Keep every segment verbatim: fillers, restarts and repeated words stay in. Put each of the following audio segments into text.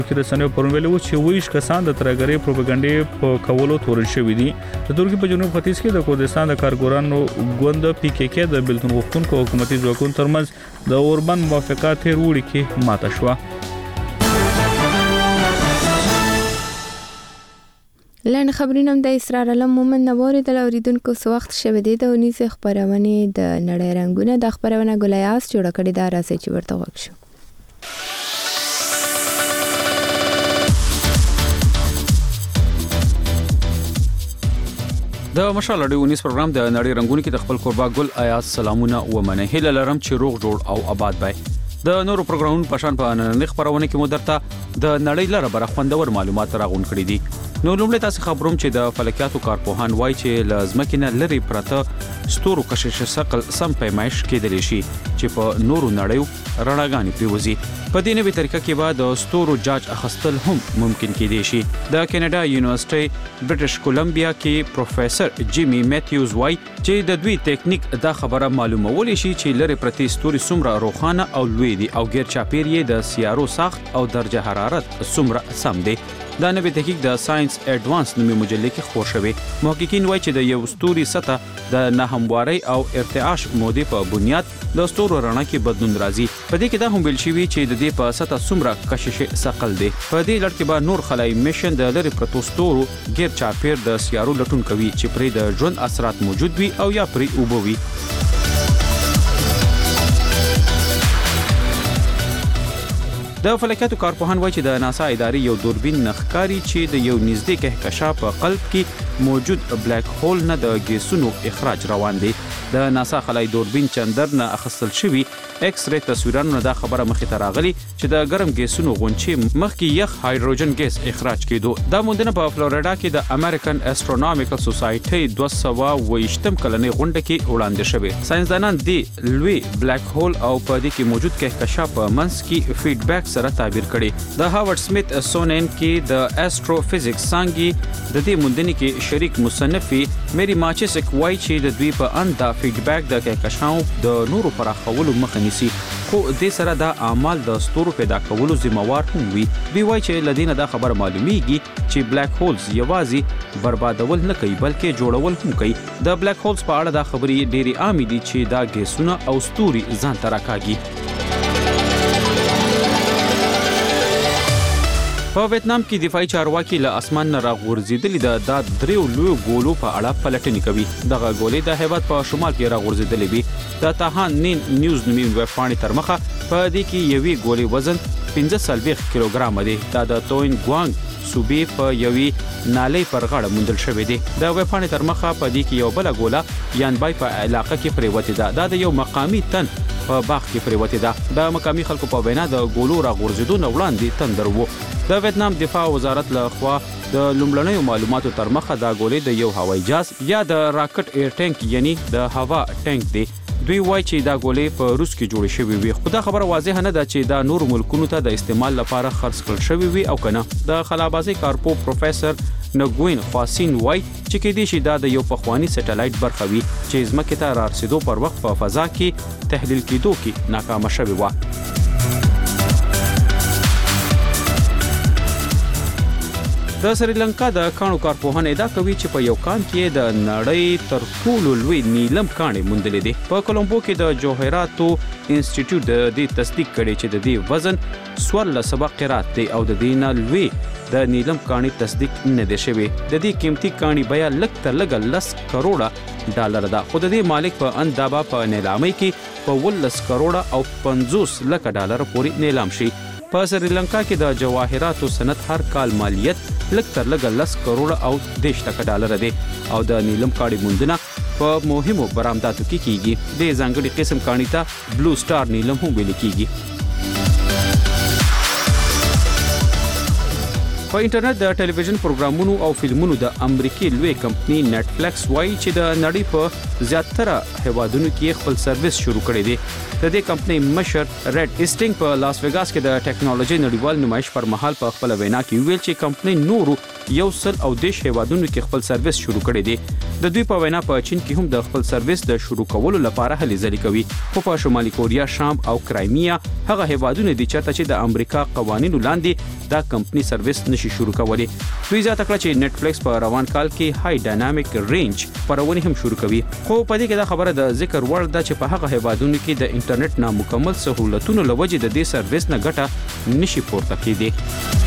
کې رسنیو پرون ویلي و چې ویش کسان د ترګری پروپاګاندا په کولو تورن شوې دي. د ترکیې په جنوب ختیځ کې د کردستان د کارګرانو ګوند پی کې کې د بلتون غوښتونکو حکومتي ځواکونو ترمنځ د اوربند موافقات تیر وړي کې ماته شوه. لاندې خبرونه د اسرار علم مومن نووري د اوریدونکو سو وخت شوه دي د ونیس خبرونه د نړۍ رنگونه د خبرونه ګلیاس جوړ کړي دا راځي چې ورته وښو. د مشال اډیو نیوز پروګرام د نړۍ رنگونه کې د خپل قربا ګل آیات سلامونه و منه هله لرم چې روغ جوړ او آباد وای. د نورو پروګرامونو په شان په نن خبرونه کې مو درته د نړۍ لپاره بر خوندور معلومات راغون کړی دي. نو لومړی تاسو خبروم چې د فلکیاتو کارپوهان وایي چې لازمکینه لري پرته ستورو کشش ثقل سم پیمایش کېدلی شي چې په نورو نړیو رڼاګانې پریوزي. په دې نوې طریقه کې به د ستورو جاج اخستل هم ممکن کېدی شي. د کینیډا یونیورسيټي برټش کولمبیا کې پروفیسور جیمی میتھیوز وایي چې د دوی ټیکنیک دا خبره معلومول شي چې لري پرتی ستوري څومره روښانه او لوی دي او غیر چاپیریه د سیارو ساخت او درجه حرارت څومره سم دي. دا نوې تحقیق د ساينس اډوانس نومي مجله کې خپور شوی. محققین وایي چې د یو ستوري سطح د ناهمواري او ارتعاش مودې په بنیاد د ستورو رڼا کې بدلون راځي. په دې کې دا هم ویل شوی چې د دې په سطح څومره کشش ثقل دی. په دې لړ کې به نور خلای میشن د لری پروتو ستورو غیر چاپیر د سیارو لټون کوي چې پرې د ژوند اثرات موجود وي او یا پرې اوبوي. د فلکیاتو کارپوهان وایي چې د ناسا ادارې یو دوربین نخکاری چې د یو نږدې کهکشان په قلب کې موجود بلیک هول نه د ګیسونو اخراج روان دی. د ناسا خلای دوربین چندر نه اخستل شوی ایکس ری تصویرونو دا خبره مخې ته راغلی چې د ګرم ګیسونو غونچې مخکې یخ هایدروجن ګیس اخراج کېدو. دا موندنه په فلوریډا کې د امریکن استرونامیکل سوسایټي دوه سوه ویشتم کلنې غونډه کې وړاندې شوه. ساينسدانان د لوی بلیک هول او په دې کې موجود کهکشان په منځ کې فیډبیک سره تعبیر کړي. د هاورډ سمیت سونن کې د استروفیزیکس څانګې د دې موندنې کې شریک مصنفي میری ماچسک وایي چې د دوی په اند د فیډبیک د کهکشان د نورو پراخولو مخه نیسي، خو دې سره د اعمال د ستورو پیدا کولو ذمہوار هم وي. دوی وایي چې لدینه دا خبر معلومیږي چې بلیک هولز یوازې بربادول نه کوي بلکې جوړول هم کوي. د بلیک هولز په اړه دا خبرې ډېری عام دي چې دا ګیسونه او ستوري ځان ته راکاږي. په ویتنام کې دفاعي چارواکي له اسمان نه راغورځېدلي د دا دریو لویو ګولو په اړه پلټنې کوي. دغه ګولې د هیواد په شمال کې راغورځېدلې وي. د تاهان نین نیوز نومي ویب پاڼې تر مخه په دې کې یوې ګولې وزن پنځه څلوېښت کیلوګرام دی. دا د توین ګوانګ صوبې په یوې نالۍ پر غاړه موندل شوې دی. د ویب پاڼې تر مخه په دې کې یو بل ګوله یانبای په علاقه کې پریوتې ده. دا د یو مقامی تن په باغ کې پریوتې ده. د مقامی خلکو په وینا د ګولو راغورځېدو نه وړاندې تندر وو. د ویتنام دفاع وزارت له خوا د لومړنیو معلوماتو تر مخه دا ګولې د یو هوایي جهاز یا د راکټ ایر ټانک یعنی د هوا ټانک دی. دوی وایي چې دا ګولې په روس کې جوړې شوې وي، خو دا خبره واضح نه ده چې دا نور ملکونو ته د استعمال لپاره خرڅ کړل شوې وي او کنه. د خلابازي کارپو پروفیسور نګوین خواسین وایي چې کې دي چې دا د یو پخوانی سټلایټ برخه وي چې ځمکې ته رارسېدو پر وخت په فضا کې تحلیل کېدو کې ناکامه شوې وه. د سریلانکا د کانو کارپوهان ادعا کوي چې په یو کان کې د نړۍ تر ټولو لوی نیلم کانې موندلې دي. په کولمبو کې د جوهراتو انسټیټیوټ د دې تصدیق کړي چې د دې وزن څوارلس سوه قرات دی او د دې نه لوی د نیلم کانې تصدیق نه دی شوی. د دې قیمتي کانې بیا لږ تر لږه لس کروڑه ډالر ده، خو د دې مالک په اندابه په نیلامۍ کې په ولس کروڑه او پنځوس لکه ډالر پورې نیلام شي. په سریلانکا کې د جواهراتو صنعت هر کال مالیت لږ تر لږه لس کروڑه او دېرش لکه ډالر دی او د نیلم کانې موندنه په مهمو برآمداتو کې کیږي. د ځانګړي قسم کانې ته بلو سټار نیلم هم ویل کیږي. په انټرنیټ د ټلویزیون پروګرامونو او فلمونو د امریکای لوی کمپنی نت فلیکس وایي چې د نړۍ په زیاتره هیوادونو کې خپل سرویس شروع کړی دی. د دې کمپنی مشر ریډ هیسټینګ په لاس ویګاس کې د ټیکنالوژي نړیوال نمایش پر مهال په خپل وینا کې ویل چې کمپنی نورو یو سل او دیش هیوادونو کې خپل سرویس شروع کړی دی. د دوی په وینا په چین کې هم د خپل سرویس د شروع کولو لپاره هلې ځلې کوي. خو په شمالي کوریا، شام او کرایمیا هغه هیوادونه دي چې چې د امریکا قوانینو لاندې دا کمپنی سرویس نشي شروع کولی. دوی زیاته کړه چې نت فلیکس په روان کال کې های ډاینامیک رینج خبرونه هم شروع کوي. خو په دې کې دا خبره د ذکر وړ ده چې په هغه هیوادونو کې د انټرنیټ نامکمل سہولتونو لوجې د دې سرویس نه ګټه نشي پورته کېدی.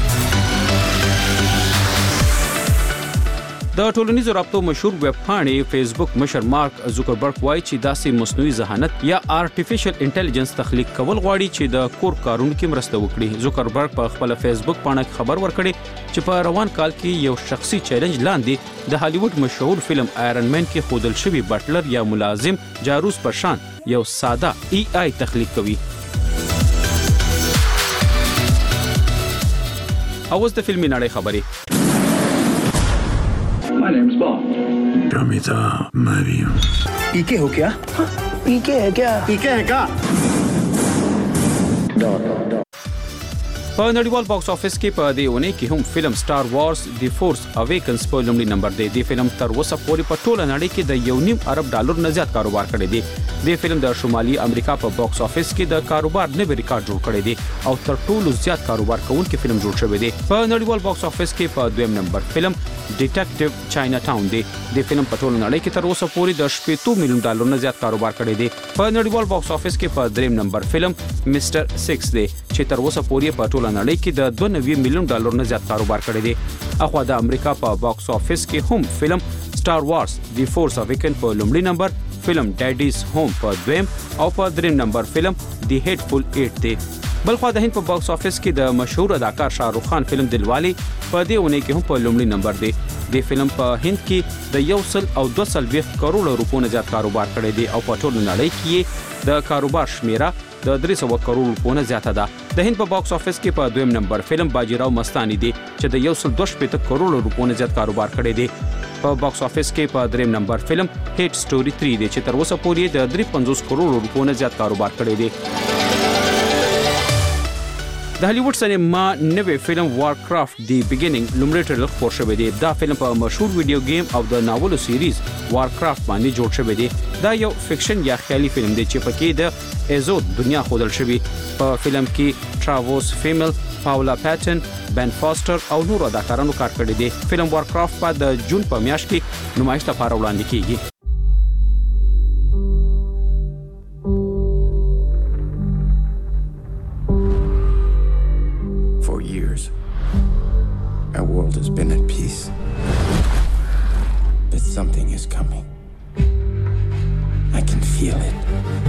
د ټولنیزو رابطو مشهور ویب پاڼې فیسبوک مشر مارک زوکربرګ وایي چې داسې مصنوعي ذهانت یا آرټیفیشل انټيليجنس تخلیق کول غواړي چې د کور کارونو کې مرسته وکړي. زوکربرګ په خپل فیسبوک پاڼه کې خبر ورکړي چې په روان کال کې یو شخصي چیلنج لاندې د هالیوډ مشهور فلم آیرن مین کې خودل شوی بټلر یا ملازم جاروس پر شان یو ساده ای آی تخلیق کوي. اوس د فلمي نړۍ خبرې. My name's Bond. Kamita Mariam. पीके हो क्या? पीके है क्या? पीके है क्या? په نړیوال باکس افیس کې په دې ونه کې هم فلم سٹار وارز دی فورس اویکنز په لومړي نمبر دی. د فلم تر اوسه پورې په ټوله نړۍ کې د یو نیم ارب ډالر نه زیات کاروبار کړی دی. د فلم د شمالي امریکا په باکس افیس کې د کاروبار نوی ریکارډ جوړ کړی دی او تر ټولو زیات کاروبار کوونکی فلم جوړ شوی دی. په نړیوال باکس افیس کې په دویم نمبر فلم ډیټیکټیو چاینا ټاون دی. د فلم په ټوله نړۍ کې تر اوسه پورې د شپږ میلیون ډالر نه زیات کاروبار کړی دی. په نړیوال باکس افیس کې په دریم نمبر فلم میسټر سکس دی چې تر اوسه پورې په ټوله نړۍ کې د دوه نوي میلیون ډالر نه زیات کاروبار کړی دی. اخوا د امریکا په باکس افیس کې هم فلم سٹار وارز دی فورس اویکن په لومړي نمبر، فلم ډیډیز هوم په دویم او په دریم نمبر فلم دی هیټفول ایټ دی. بلخوا د هند په باکس افیس کې د مشهور اداکار شاهرخ خان فلم دلوالی په دې ونه کې هم په لومړي نمبر دی. د فلم په هند کې د یو سل او دوه سلويخ کروڑ روپو نه زیات کاروبار کړی دی او په ټوله نړۍ کې د کاروبار شمیره د درې سوه کروڑ روپو نه زیاته ده. د هند په باکس افیس کې په دویم نمبر فلم باجیراو مستانی دی چې د یو سل دوه شپېته کروڑ روپو نه زیات کاروبار کړی دی. په باکس افیس کې په دریم نمبر فلم هیټ سټوري تھری دی چې تر اوسه پورې د درې پنځوس کروڑ روپو نه زیات کاروبار کړی دی. د هالیوډ سینما نوې فلم وارکرافټ دی بیګینینګ لومړی ټریلر خپور شوی دی. دا فلم په مشهور ویډیو گیم او د ناولو سیریز وارکرافټ باندې جوړ شوی دی. دا یو فکشن یا خیالي فلم دی چې پکې د ایزود دنیا خودل شوی. په فلم کې ټراووس فیمل، پاولا پیټن، بن فاستر او نور اداکارانو کار کړی دی. فلم وارکرافټ په د جون په میاشت کې نمایش لپاره وړاندې کیږي. Our world has been at peace, but something is coming. I can feel it.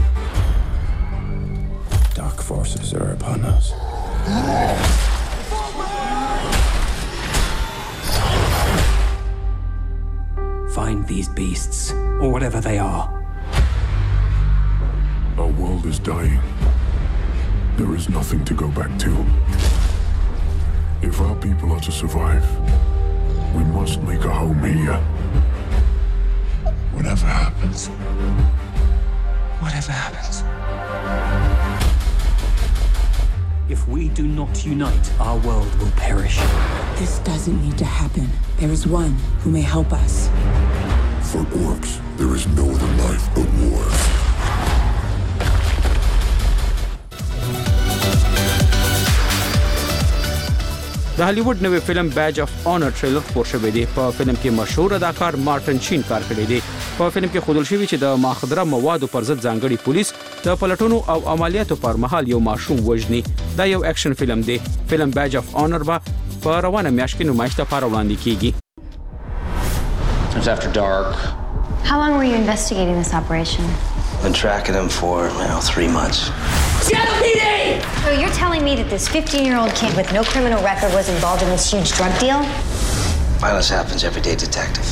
Dark forces are upon us. Find these beasts, or whatever they are. Our world is dying. There is nothing to go back to. If our people are to survive, we must make a home here. Whatever happens. Whatever happens. If we do not unite, our world will perish. This doesn't need to happen. There is one who may help us. For orcs, there is no other life but war. د هالیوډ نوې فلم بیج اف آنر ټریلر خپور شوی دی. په فلم کې مشهور اداکار مارټن شین کار کړی دی. په فلم کې خودل شوی چې د ماخدره موادو پر ضد ځانګړي پولیس د پلټونو او عملیاتو پر مهال یو ماشوم وژني. دا یو اکشن فلم دی. فلم بیج اف آنر به په روانه میاشت کې نمایش لپاره وړاندې کیږي. It was after dark. How long were you investigating this operation? Been tracking him for, you know, three months. Seattle P D! So you're telling me that this fifteen-year-old kid with no criminal record was involved in this huge drug deal? Violence happens every day, detective.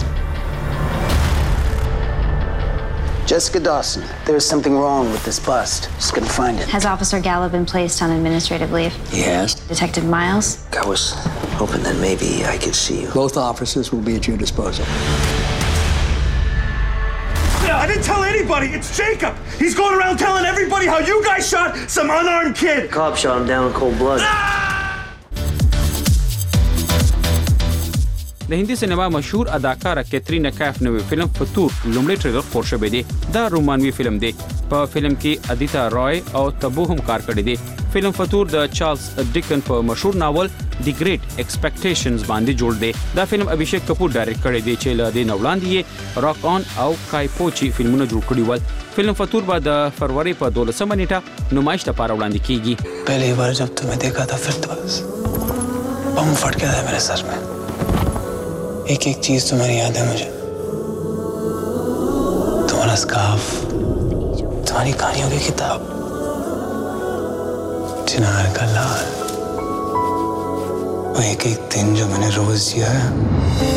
Jessica Dawson, there's something wrong with this bust. Just couldn't find it. Has Officer Gallo been placed on administrative leave? He has. Detective Miles? That was hoping that maybe I could see you. Both officers will be at your disposal. I didn't tell anybody. It's Jacob. He's going around telling everybody how you guys shot some unarmed kid. Cop shot him down in cold blood. د هندي سینما مشهور اداکاره کیترینا کیف نوې فلم فطور لومړی ټریلر خور شوی دی. دا رومانوي فلم دی. په فلم کې ادیتا رای او تبو هم کار کړی دی. فلم فطور د چارلز ډیکن په مشهور ناول دی ګریټ ایکسپیکټیشنز باندې جوړ دی. دا فلم ابھیشیک کپور ډایرکټ کړی دی چې له دې نولاندې یې راک آن او کای پوچی فلمونه جوړ کړي ول. فلم فطور به د فروری په دولسمه نیټه نمایش لپاره وړاندې کیږي. पहली बार जब तुम्हें देखा था फिर तो बस बम फट गया था मेरे सर में. एक एक चीज तुम्हारी याद है मुझे. तुम्हारा स्कार्फ, तुम्हारी कहानियों की किताब, चिनार का लाल, वो एक एक दिन जो मैंने रोज जिया है.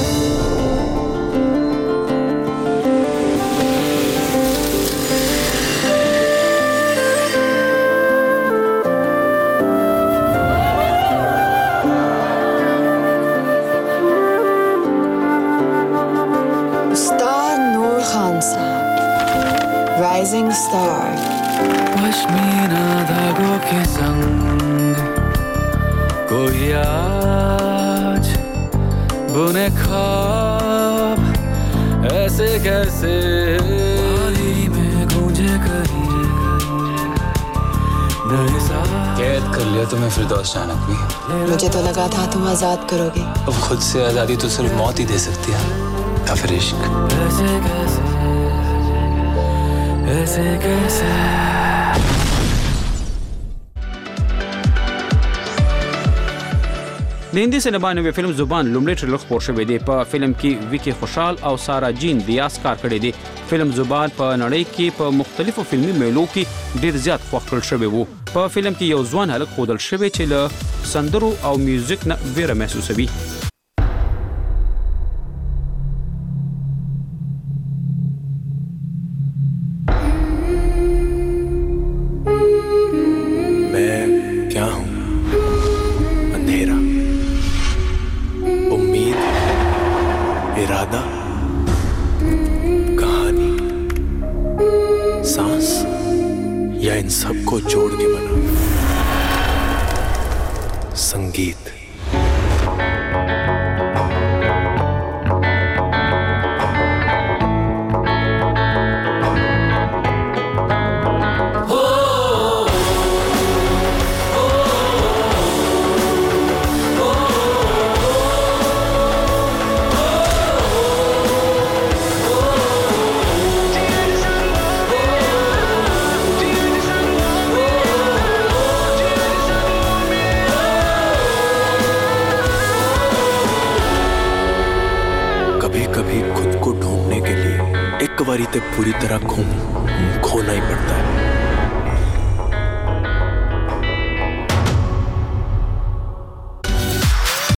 Rising star. पश्मीना धागों के संग कोई आज बुने ख्वाब ऐसे कैसे वादी में गूंजे कहीं कैद कर लिया तुम्हें फिरदौस चाणक भी. मुझे तो लगा था तुम आजाद करोगे. अब खुद से आजादी तो सिर्फ मौत ही दे सकती है या फिर इश्क. ऐसे कैसे ऐसे कैसे د هندي سینما نوې فلم زبان لومړی ټریلر خپور شوی دی. په فلم کې ویکی خوشحال او سارا جین دیاس کار کړی دی. فلم زبان په نړۍ کې په مختلفو فلمي میلو کې ډیر زیات خوښ کړل شوی وو. په فلم کې یو ځوان هلک ښودل شوی چې له سندرو او میوزیک نه ویره محسوسوي. इन सबको जोड़ के बना संगीत. कभी खुद को ढूंढने के लिए एक बारी ते पूरी तरह खो खोना ही पड़ता है.